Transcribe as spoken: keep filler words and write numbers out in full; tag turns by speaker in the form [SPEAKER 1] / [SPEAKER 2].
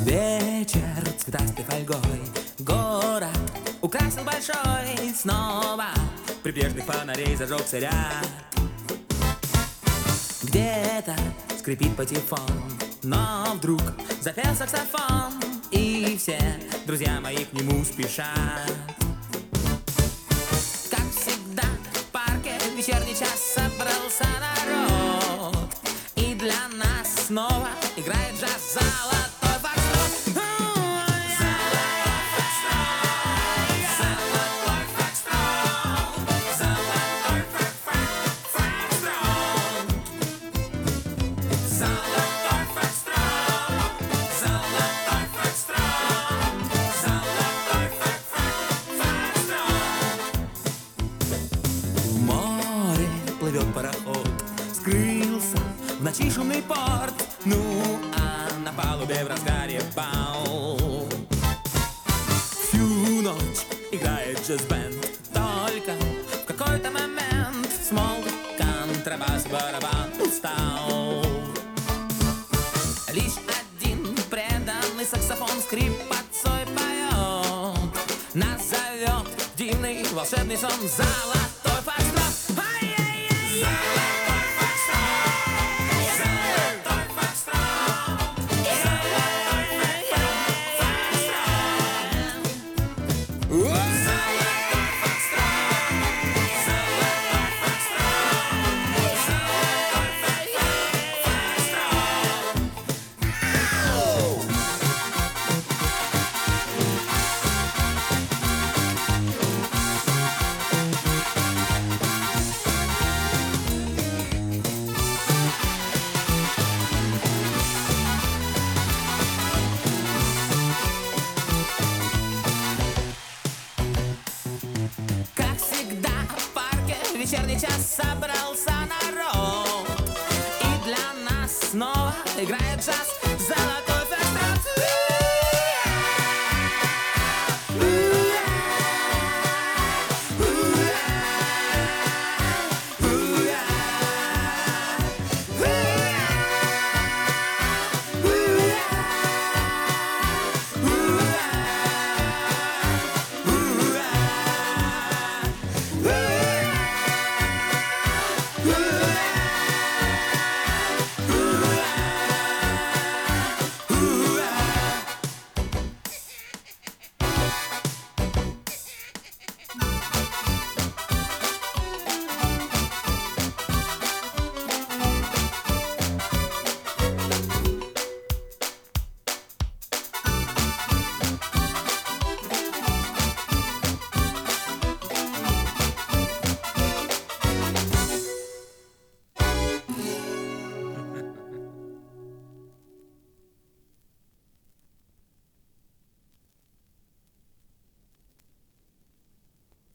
[SPEAKER 1] Вечер цветастой фольгой город украсил большой. Снова прибрежных фонарей зажегся ряд. Где-то скрипит патефон, но вдруг запел саксофон, и все друзья мои к нему спешат. Как всегда в парке в вечерний час собрался народ, и для нас снова играет джаз золотой фокстрот. Плывет пароход, скрылся в ночи шумный порт. Ну, а на палубе в разгаре бал. Всю ночь играет джаз-бенд, только в какой-то момент смолк контрабас, барабан устал. Лишь один преданный саксофон скрипацой поет, нас зовет в дивный волшебный сон золотой фокстрот. Вечерний час собрал